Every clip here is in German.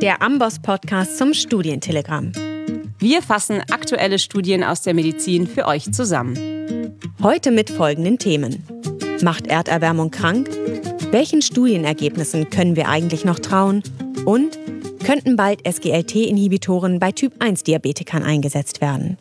der Amboss-Podcast zum Studientelegramm. Wir fassen aktuelle Studien aus der Medizin für euch zusammen. Heute mit folgenden Themen. Macht Erderwärmung krank? Welchen Studienergebnissen können wir eigentlich noch trauen? Und könnten bald SGLT-Inhibitoren bei Typ-1-Diabetikern eingesetzt werden?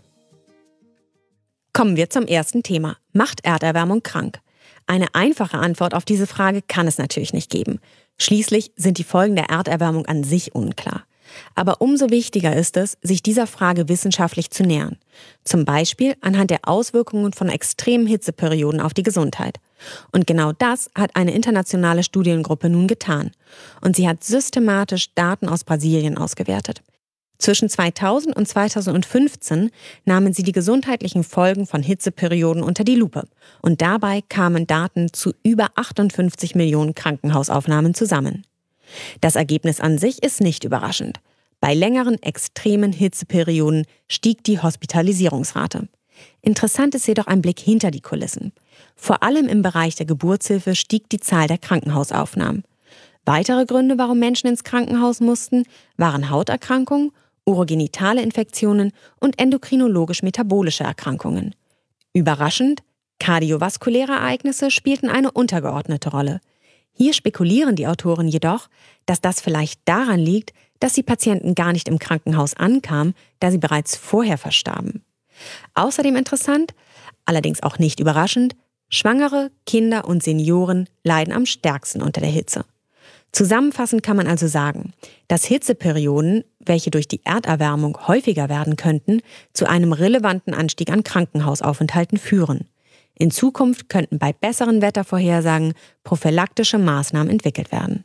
Kommen wir zum ersten Thema. Macht Erderwärmung krank? Eine einfache Antwort auf diese Frage kann es natürlich nicht geben. Schließlich sind die Folgen der Erderwärmung an sich unklar. Aber umso wichtiger ist es, sich dieser Frage wissenschaftlich zu nähern. Zum Beispiel anhand der Auswirkungen von extremen Hitzeperioden auf die Gesundheit. Und genau das hat eine internationale Studiengruppe nun getan. Und sie hat systematisch Daten aus Brasilien ausgewertet. Zwischen 2000 und 2015 nahmen sie die gesundheitlichen Folgen von Hitzeperioden unter die Lupe. Und dabei kamen Daten zu über 58 Millionen Krankenhausaufnahmen zusammen. Das Ergebnis an sich ist nicht überraschend. Bei längeren extremen Hitzeperioden stieg die Hospitalisierungsrate. Interessant ist jedoch ein Blick hinter die Kulissen. Vor allem im Bereich der Geburtshilfe stieg die Zahl der Krankenhausaufnahmen. Weitere Gründe, warum Menschen ins Krankenhaus mussten, waren Hauterkrankungen, urogenitale Infektionen und endokrinologisch-metabolische Erkrankungen. Überraschend, kardiovaskuläre Ereignisse spielten eine untergeordnete Rolle. Hier spekulieren die Autoren jedoch, dass das vielleicht daran liegt, dass die Patienten gar nicht im Krankenhaus ankamen, da sie bereits vorher verstarben. Außerdem interessant, allerdings auch nicht überraschend, Schwangere, Kinder und Senioren leiden am stärksten unter der Hitze. Zusammenfassend kann man also sagen, dass Hitzeperioden, welche durch die Erderwärmung häufiger werden könnten, zu einem relevanten Anstieg an Krankenhausaufenthalten führen. In Zukunft könnten bei besseren Wettervorhersagen prophylaktische Maßnahmen entwickelt werden.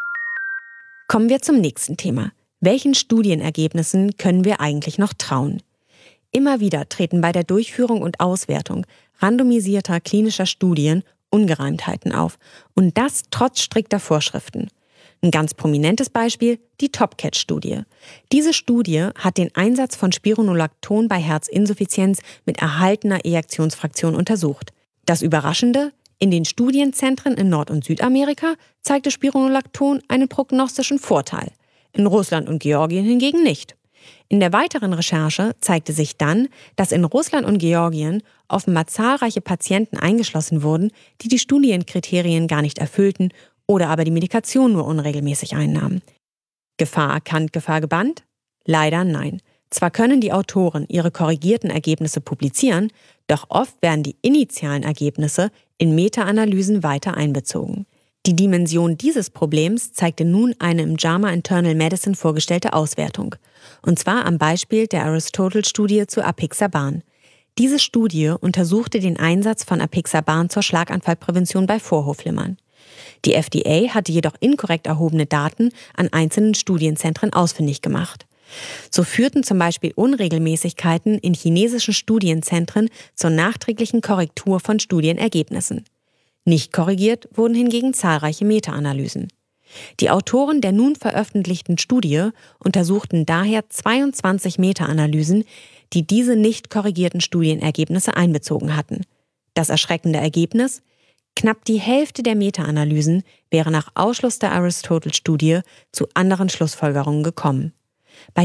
Kommen wir zum nächsten Thema. Welchen Studienergebnissen können wir eigentlich noch trauen? Immer wieder treten bei der Durchführung und Auswertung randomisierter klinischer Studien Ungereimtheiten auf. Und das trotz strikter Vorschriften. Ein ganz prominentes Beispiel, die TOPCAT-Studie. Diese Studie hat den Einsatz von Spironolacton bei Herzinsuffizienz mit erhaltener Ejektionsfraktion untersucht. Das Überraschende, in den Studienzentren in Nord- und Südamerika zeigte Spironolacton einen prognostischen Vorteil. In Russland und Georgien hingegen nicht. In der weiteren Recherche zeigte sich dann, dass in Russland und Georgien offenbar zahlreiche Patienten eingeschlossen wurden, die die Studienkriterien gar nicht erfüllten oder aber die Medikation nur unregelmäßig einnahmen. Gefahr erkannt, Gefahr gebannt? Leider nein. Zwar können die Autoren ihre korrigierten Ergebnisse publizieren, doch oft werden die initialen Ergebnisse in Meta-Analysen weiter einbezogen. Die Dimension dieses Problems zeigte nun eine im JAMA Internal Medicine vorgestellte Auswertung. Und zwar am Beispiel der Aristotle-Studie zu Apixaban. Diese Studie untersuchte den Einsatz von Apixaban zur Schlaganfallprävention bei Vorhofflimmern. Die FDA hatte jedoch inkorrekt erhobene Daten an einzelnen Studienzentren ausfindig gemacht. So führten zum Beispiel Unregelmäßigkeiten in chinesischen Studienzentren zur nachträglichen Korrektur von Studienergebnissen. Nicht korrigiert wurden hingegen zahlreiche Meta-Analysen. Die Autoren der nun veröffentlichten Studie untersuchten daher 22 Meta-Analysen, die diese nicht korrigierten Studienergebnisse einbezogen hatten. Das erschreckende Ergebnis? Knapp die Hälfte der Meta-Analysen wäre nach Ausschluss der Aristotle-Studie zu anderen Schlussfolgerungen gekommen. Bei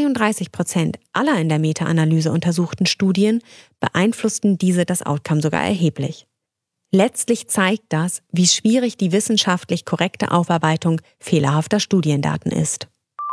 32% aller in der Meta-Analyse untersuchten Studien beeinflussten diese das Outcome sogar erheblich. Letztlich zeigt das, wie schwierig die wissenschaftlich korrekte Aufarbeitung fehlerhafter Studiendaten ist.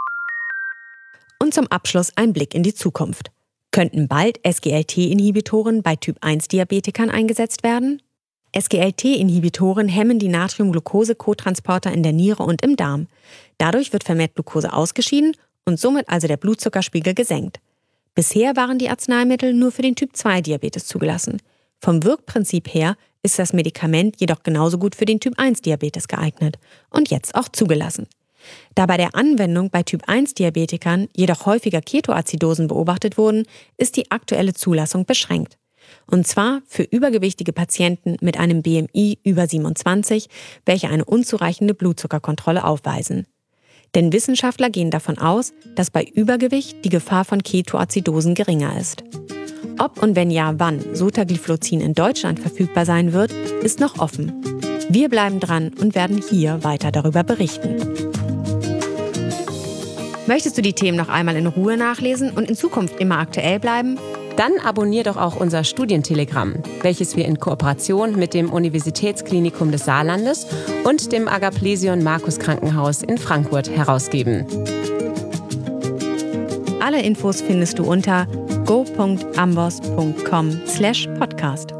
Und zum Abschluss ein Blick in die Zukunft. Könnten bald SGLT-Inhibitoren bei Typ-1-Diabetikern eingesetzt werden? SGLT-Inhibitoren hemmen die Natrium-Glucose-Kotransporter in der Niere und im Darm. Dadurch wird vermehrt Glucose ausgeschieden und somit also der Blutzuckerspiegel gesenkt. Bisher waren die Arzneimittel nur für den Typ-2-Diabetes zugelassen. Vom Wirkprinzip her ist das Medikament jedoch genauso gut für den Typ-1-Diabetes geeignet und jetzt auch zugelassen. Da bei der Anwendung bei Typ-1-Diabetikern jedoch häufiger Ketoazidosen beobachtet wurden, ist die aktuelle Zulassung beschränkt. Und zwar für übergewichtige Patienten mit einem BMI über 27, welche eine unzureichende Blutzuckerkontrolle aufweisen. Denn Wissenschaftler gehen davon aus, dass bei Übergewicht die Gefahr von Ketoazidosen geringer ist. Ob und wenn ja, wann Sotagliflozin in Deutschland verfügbar sein wird, ist noch offen. Wir bleiben dran und werden hier weiter darüber berichten. Möchtest du die Themen noch einmal in Ruhe nachlesen und in Zukunft immer aktuell bleiben? Dann abonnier doch auch unser Studientelegramm, welches wir in Kooperation mit dem Universitätsklinikum des Saarlandes und dem Agaplesion Markus Krankenhaus in Frankfurt herausgeben. Alle Infos findest du unter go.ambos.com/podcast.